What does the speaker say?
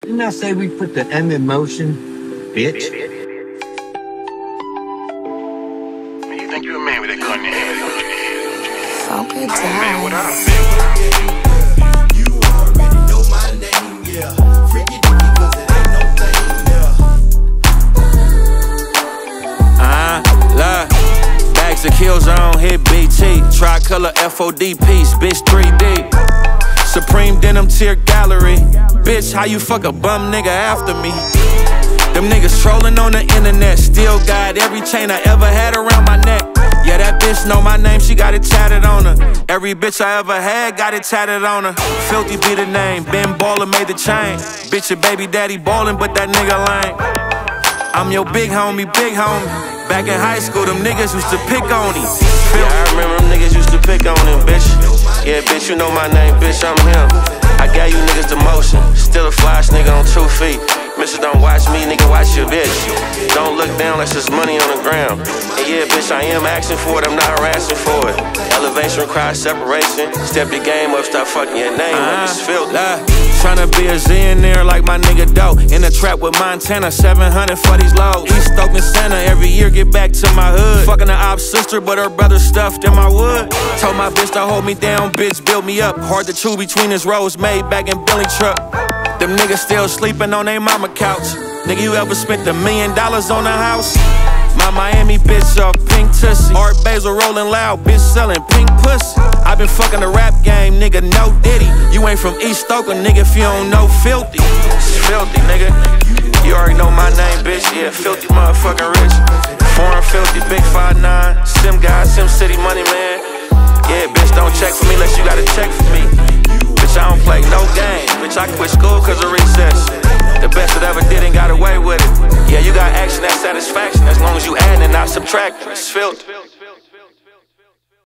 Didn't I say we put the M in motion, bitch? Man, you think you a man with that gun in your head, don't you? Fuck it Man, what I down. done been with. You already know my name, yeah. Freaky dicky, cause it ain't no thing, yeah. Look. Bags of Killzone, hit BT. Tricolor FOD piece, bitch 3D. Supreme denim tier gallery. Bitch, how you fuck a bum nigga after me? Them niggas trolling on the internet. Still got every chain I ever had around my neck. Yeah, that bitch know my name, she got it tatted on her. Every bitch I ever had got it tatted on her. Filthy be the name, Ben Baller made the chain. Bitch, your baby daddy ballin', but that nigga lame. I'm your big homie, big homie. Back in high school, them niggas used to pick on him. Yeah, I remember them niggas used to pick on him, bitch. Yeah, bitch, you know my name, bitch, I'm him. I got you niggas the motion. Still a flash nigga on 2 feet. Mister, don't watch me, nigga, watch your bitch. Don't look down, that's just money on the ground. And yeah, bitch, I am asking for it, I'm not harassing for it. Elevation requires separation. Step your game up, stop fucking your name up, it's filthy. Tryna be a zillionaire like my nigga Doe. In the trap with Montana, 700 for these lows. East Oakland Santa, every year get back to my hood. Fucking the op's sister, but her brother stuffed in my wood. Told my bitch to hold me down, bitch, build me up. Hard to chew between his rows, made back in Billy truck. Them niggas still sleeping on they mama couch. Nigga, you ever spent $1 million on a house? My Miami bitch off pink tussie. Art Basel rolling loud, bitch selling pink pussy. I been fucking the rap game, nigga, no Diddy. You ain't from East Oakland, nigga, if you don't know Filthy. It's Filthy, nigga. You already know my name, bitch, yeah, Filthy motherfucking rich. Foreign Filthy, big 5'9", Sim guy, Sim City money man. Yeah, bitch, don't check for me unless you gotta check for me. Bitch, I don't play no games. Bitch, I quit school cause of recess. The best that ever did and got away with it. Yeah, you got action, that's satisfaction. As long as you add and not subtract, it's filthy.